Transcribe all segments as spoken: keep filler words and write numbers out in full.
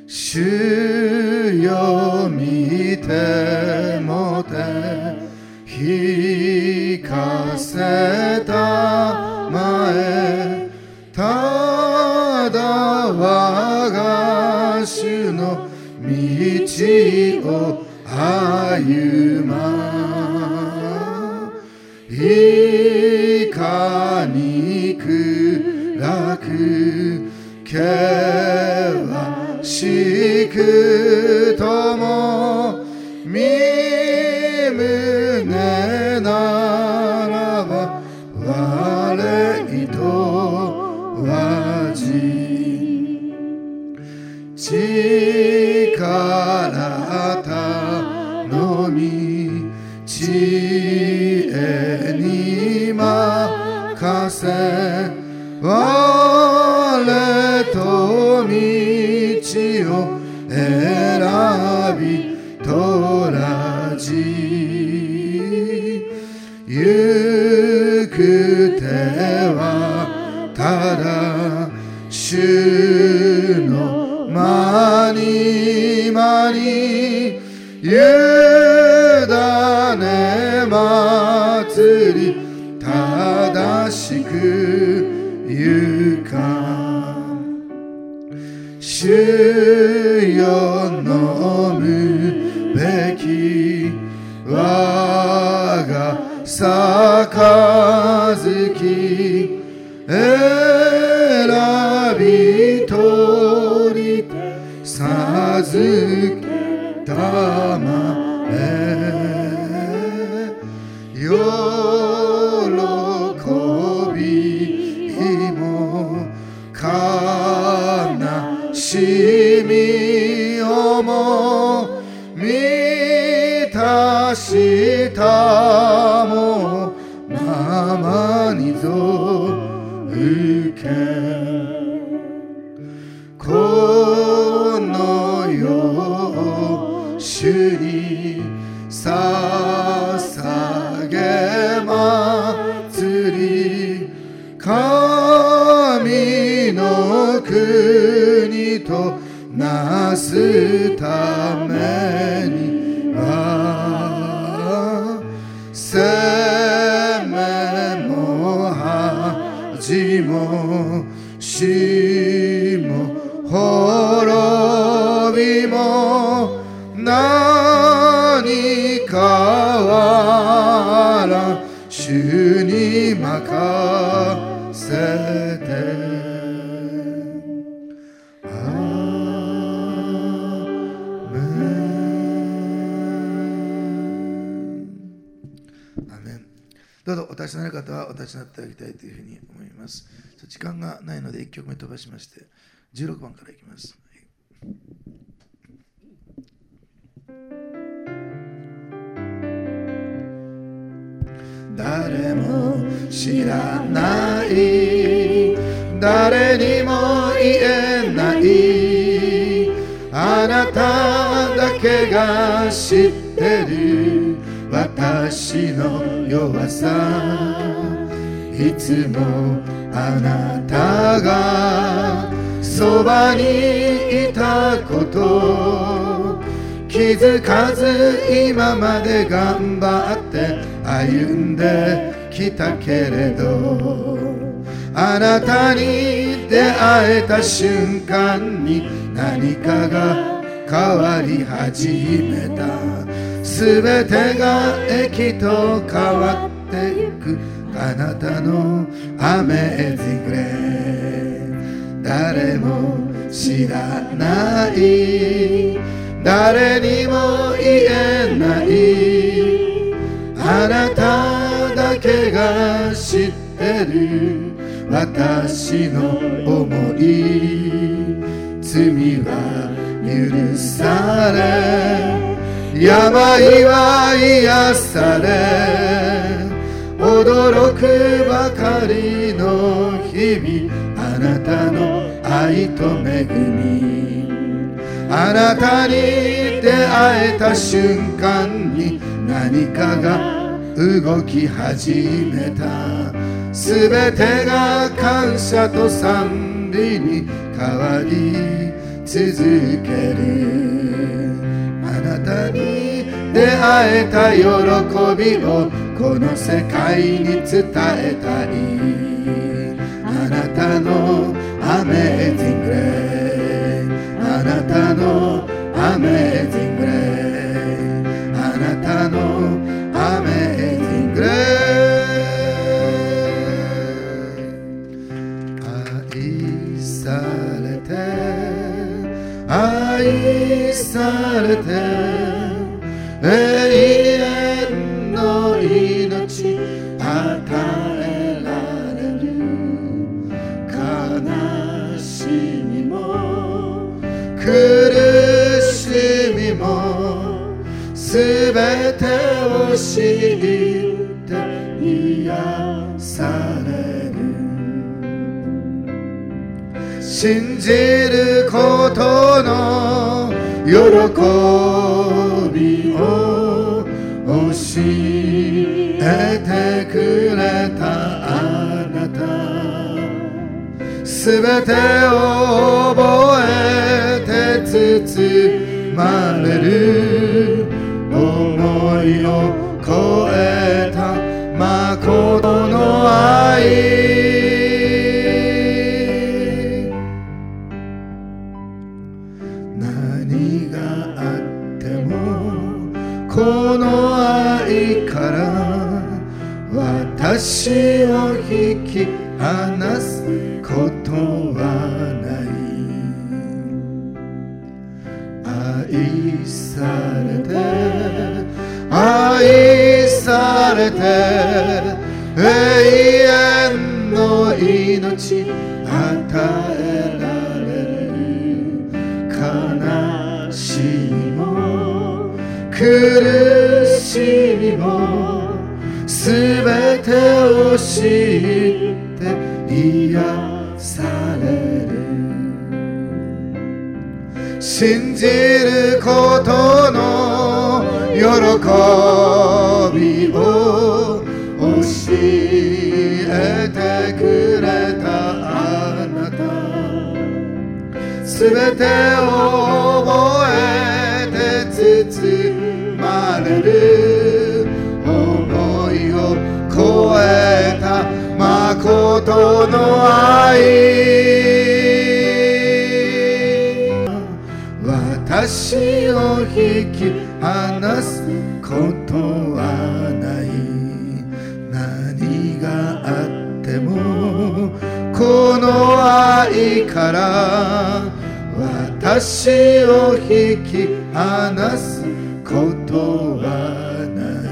主よ見てもて聞かせたまえ、ただ我が主の道を歩ま、いかに暗く険しくとも身胸ならば我とはじ、力頼み知恵に任せ、我と道を選びとらじ、行く手はただ主の間に間に委ね祭り正しく行か、主よ飲むべき我が杯選び取り授けたまえ、喜びも悲しみをも満たしたもままにぞ受け、この世を主に捧げ祭り、神の国となすためには、生命も恥も死も滅びも何かわら主に任せて、アーメン。アーメン。どうぞお立ちになる方はお立ちになってあげたいというふうに思います。時間がないのでいっきょくめ飛ばしましてじゅうろくばんからいきます。誰も知らない、誰にも言えない、あなただけが知ってる私の弱さ、いつもあなたがそばにいたこと気づかず今まで頑張って歩んできたけれど、あなたに出会えた瞬間に何かが変わり始めた、すべてが駅と変わっていくあなたのアメージングレー、誰も知らない、誰にも言えない、あなただけが知ってる私の思い、罪は許され病は癒され、驚くばかりの日々、あなたの愛と恵み、あなたに出会えた瞬間に何かが動き始めた、すべてが感謝と賛美に変わり、 続ける。あなたに出会えた喜びをこの世界に伝えたい。あなたのアメージングレイ、あなたのアメージングレイ、あなたのアメージングレイ。愛されて愛されて永遠の命与えられる。悲しみも苦しみもすべてを知って癒される。信じることの喜びを教えてくれたあなた、すべてを覚えて包まれる。思いを超えた誠の愛。何があってもこの愛から私を引き離すことはない。愛されて愛されて永遠の命与えられる。悲しみも苦しみもすべてを知って癒される。信じることの喜びを教えてくれたあなた、すべてを覚えて包まれる。思いを超えた誠の愛。私を引き離すことはない。何があってもこの愛から私を引き離すことはない。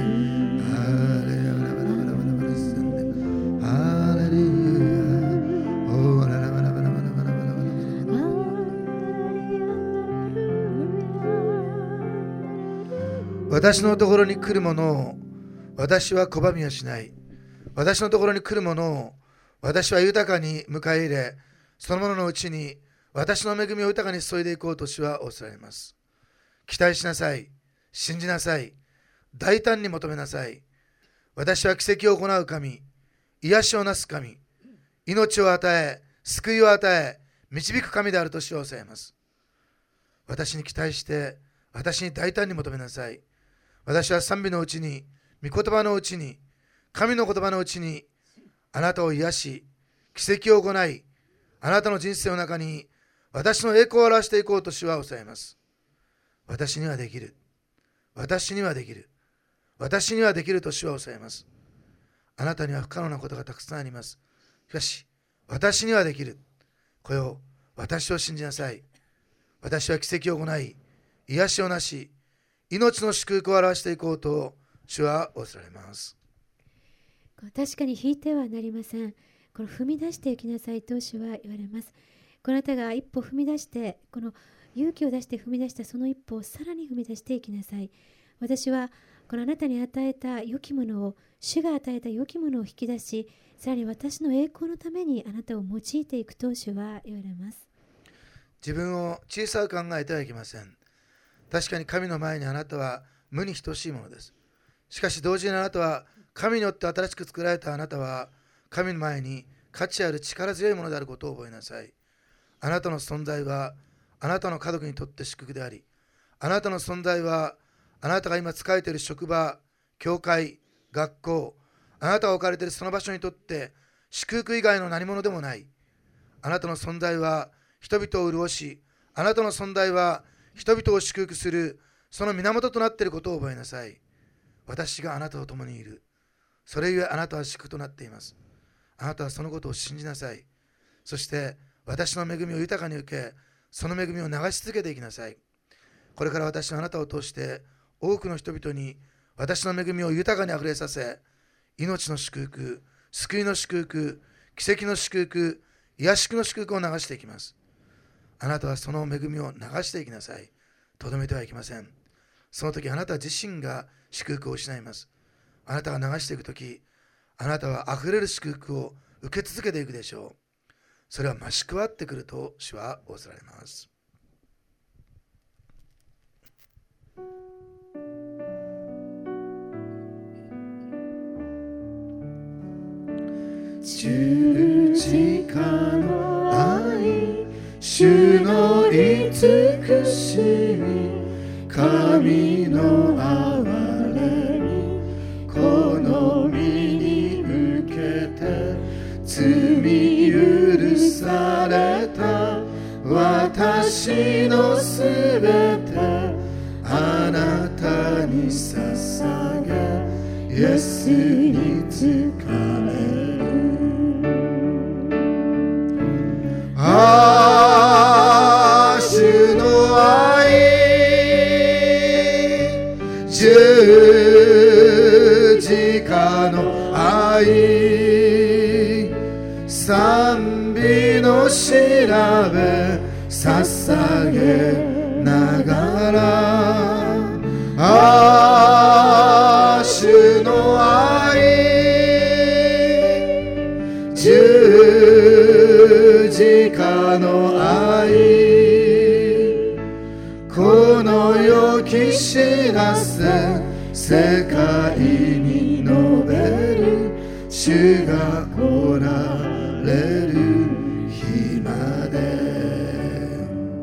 私のところに来るものを私は拒みはしない。私のところに来るものを私は豊かに迎え入れ、そのもののうちに私の恵みを豊かに注いでいこうと主は仰せられます。期待しなさい。信じなさい。大胆に求めなさい。私は奇跡を行う神、癒しをなす神、命を与え、救いを与え、導く神であると主は仰せられます。私に期待して、私に大胆に求めなさい。私は賛美のうちに、御言葉のうちに、神の言葉のうちに、あなたを癒し、奇跡を行い、あなたの人生の中に、私の栄光を表していこうと主は仰せられます。私にはできる。私にはできる。私にはできると主は仰せられます。あなたには不可能なことがたくさんあります。しかし、私にはできる。これを、私を信じなさい。私は奇跡を行い、癒しをなし、命の祝福を表していこうと主は仰せられます。 確かに引いてはなりません。この踏み出していきなさいと主は言われます。この方が一歩踏み出して、この勇気を出して踏み出したその一歩をさらに踏み出していきなさい。私はこのあなたに与えた良きものを、主が与えた良きものを引き出し、さらに私の栄光のためにあなたを用いていくと主は言われます。 自分を小さく考えてはいけません。確かに神の前にあなたは無に等しいものです。しかし同時にあなたは神によって新しく作られたあなたは神の前に価値ある力強いものであることを覚えなさい。あなたの存在はあなたの家族にとって祝福であり、あなたの存在はあなたが今仕えている職場、教会、学校、あなたが置かれているその場所にとって祝福以外の何者でもない。あなたの存在は人々を潤し、あなたの存在は人々を祝福するその源となっていることを覚えなさい。私があなたと共にいる。それゆえあなたは祝福となっています。あなたはそのことを信じなさい。そして私の恵みを豊かに受け、その恵みを流し続けていきなさい。これから私はあなたを通して多くの人々に私の恵みを豊かにあふれさせ、命の祝福、救いの祝福、奇跡の祝福、癒しの祝福を流していきます。あなたはその恵みを流していきなさい。とどめてはいけません。その時あなた自身が祝福を失います。あなたが流していく時、あなたはあふれる祝福を受け続けていくでしょう。それは増し加わってくると主は仰せられます。 十字架の愛、主の慈しみ、神の憐れみ、この身に受けて罪許された私のすべてあなたに捧げ、イエスに仕える。ああ、主の愛、十字架の愛、賛美の調べ捧げながら、ああ、主の愛、十字架の愛、この世き知らせ世界に述べる、主が来られる日まで。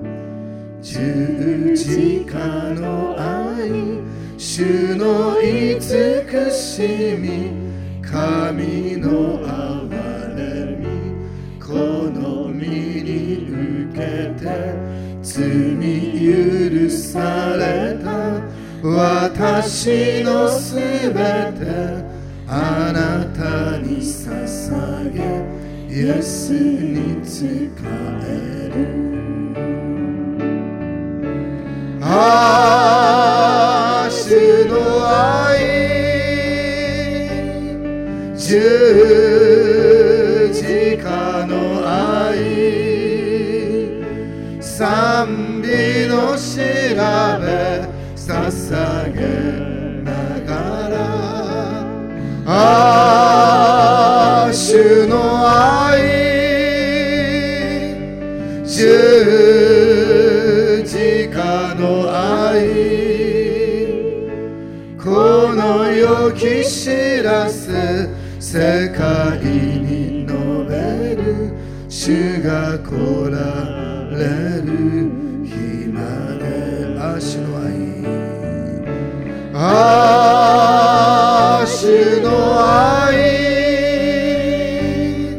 十字架の愛、主の慈しみ、神の憐れみ、この身に受けて罪許された私のすべてあなたに捧げ、イエスに仕える。ああ、主の愛、十字架の愛、賛美の調べ捧げながら、ああ、主の愛、十字架の愛、この世き知らせ世界に述べる、主が来られる日まで。ああ、主の愛、ああ、主の愛、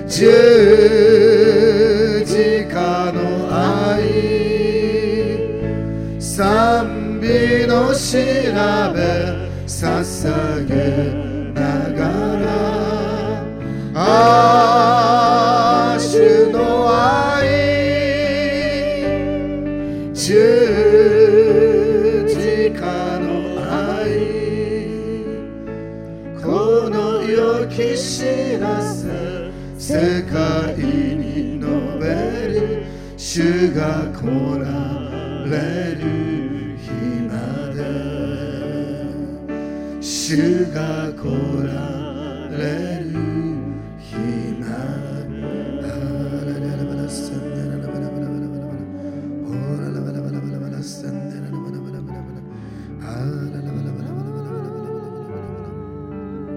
十字架の愛、賛美の調べ捧げながら、ああ、主の愛、十字架の愛、この世き知らせ世界に述べる、主が来られる日まで。主が来られる日まで。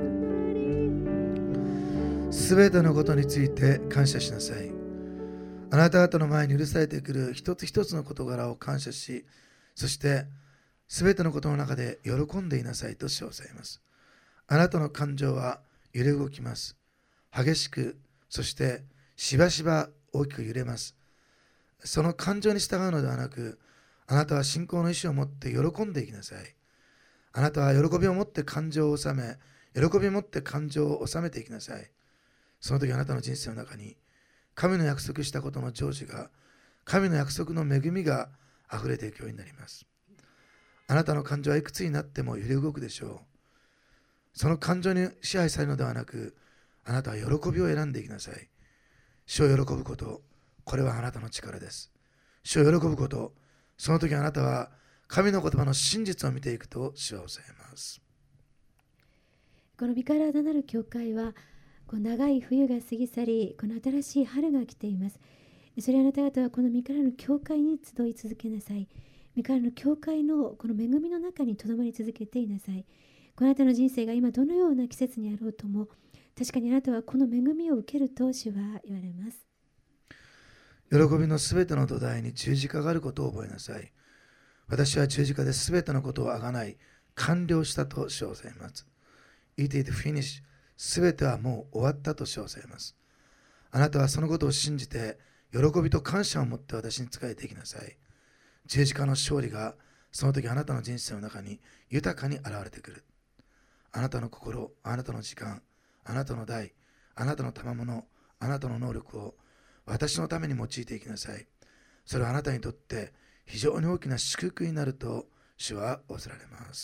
すべてのことについて感謝しなさい。 あなた方の前に許されてくる一つ一つの事柄を感謝し、そしてすべてのことの中で喜んでいなさいと主はおっしゃいます。あなたの感情は揺れ動きます。激しく、そしてしばしば大きく揺れます。その感情に従うのではなく、あなたは信仰の意志を持って喜んでいきなさい。あなたは喜びを持って感情を収め、喜びを持って感情を収めていきなさい。その時あなたの人生の中に、神の約束したことの成就が、神の約束の恵みがあふれていくようになります。あなたの感情はいくつになっても揺れ動くでしょう。その感情に支配されるのではなく、あなたは喜びを選んでいきなさい。主を喜ぶこと、これはあなたの力です。主を喜ぶこと、その時あなたは神の言葉の真実を見ていくと主はおっしゃいます。 この身体なる教会は、この長い冬が過ぎ去り、この新しい春が来ています。それあなた方はこの身体の教会に集い続けなさい。身体の教会のこの恵みの中にとどまり続けていなさい。このあなたの人生が今どのような季節にあろうとも、確かにあなたはこの恵みを受けると主は言われます。 喜びのすべての土台に十字架があることを覚えなさい。私は十字架ですべてのことをあがない完了したと主はおっしゃいます。It is finished。すべてはもう終わったと主はおっしゃいます。あなたはそのことを信じて、喜びと感謝を持って私に仕えていきなさい。十字架の勝利がその時あなたの人生の中に豊かに現れてくる。あなたの心、あなたの時間、あなたの代、あなたの賜物、あなたの能力を私のために用いていきなさい。それはあなたにとって非常に大きな祝福になると主は仰せられます。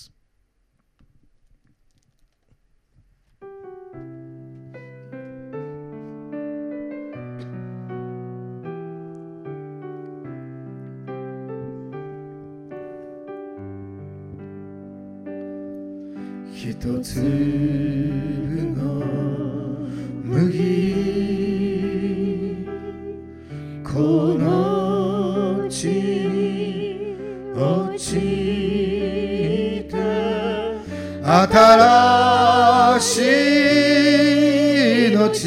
一粒の麦、この地に落ちて新しい命、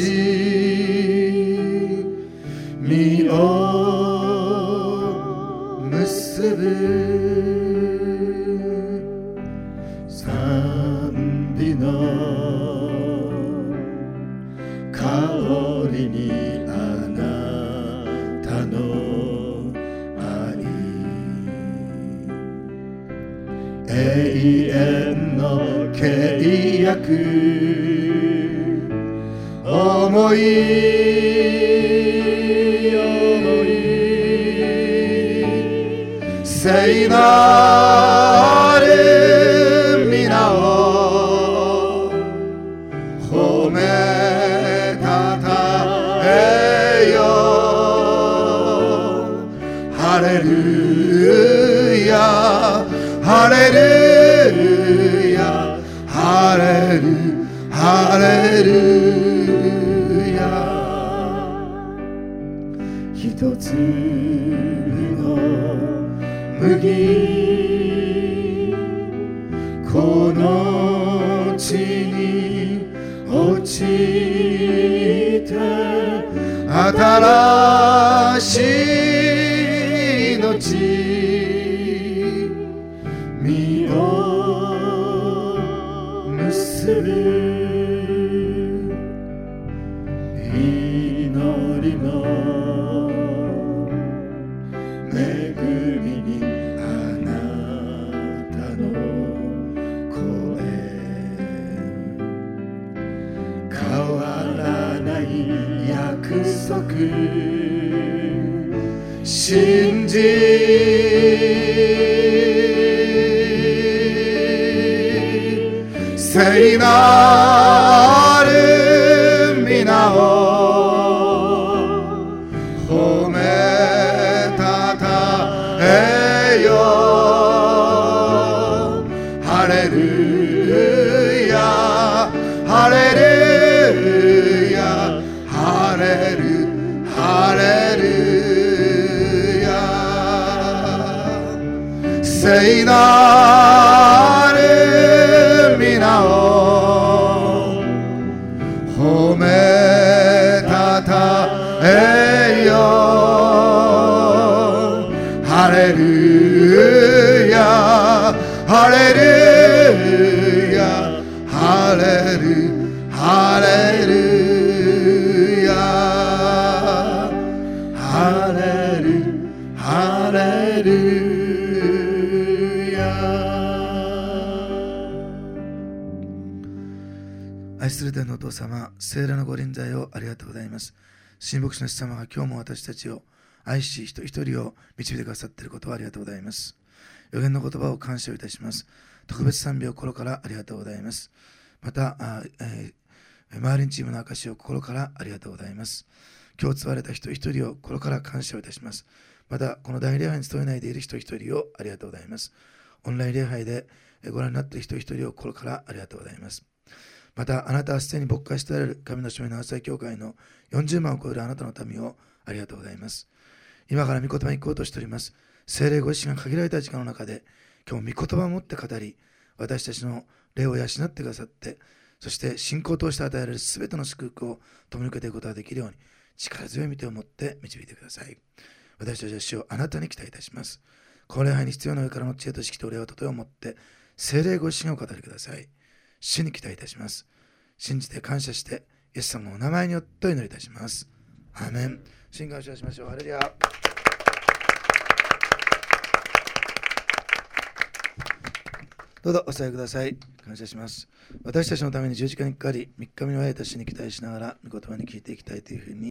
実を結ぶ香りにあなたの愛、永遠の契約、思い思い聖なる皆を褒めハレルヤ、ハレルヤ、ハレル、ハレルヤ。一つの麦、この地に落ちて新しい命、実を結ぶ祈りの恵みにあなたの声、変わらない約束信じ聖なる皆を褒めたたえよ、ハレルヤ、ハレルヤ、ハレル、ハレル聖なる皆を褒めたたえよ。 ハレルハレルヤハレルハレルヤ。愛する天のお父様、聖霊のご臨在をありがとうございます。神牧師の主様が今日も私たちを愛し、一人一人を導いてくださっていることをありがとうございます。予言の言葉を感謝いたします。特別賛美を心からありがとうございます。また、あえー、マーリンチームの証を心からありがとうございます。今日使われた人一人を心から感謝をいたします。また、この大礼拝に務めないでいる人一人をありがとうございます。オンライン礼拝でご覧になっている人一人を心からありがとうございます。また、あなたはすでに牧会しておられる神の証明の朝教会のよんじゅうまんを超えるあなたの民をありがとうございます。今から御言葉に行こうとしております。聖霊ご自身が限られた時間の中で、今日御言葉を持って語り、私たちの霊を養ってくださって、そして信仰を通して与えられるすべての祝福を共に受けていくことができるように、力強い御手を持って導いてください。私たちは主をあなたに期待いたします。この礼拝に必要な上からの知恵と識と礼をとても持って、聖霊ご自身を語りください。主に期待いたします。信じて感謝して、イエス様のお名前によってお祈りいたします。アーメン。信感謝しましょう。ハレルヤ。どうぞお伝えください。感謝します。私たちのために十字架にかかり、三日目に会えた主に期待しながら、御言葉に聞いていきたいというふうに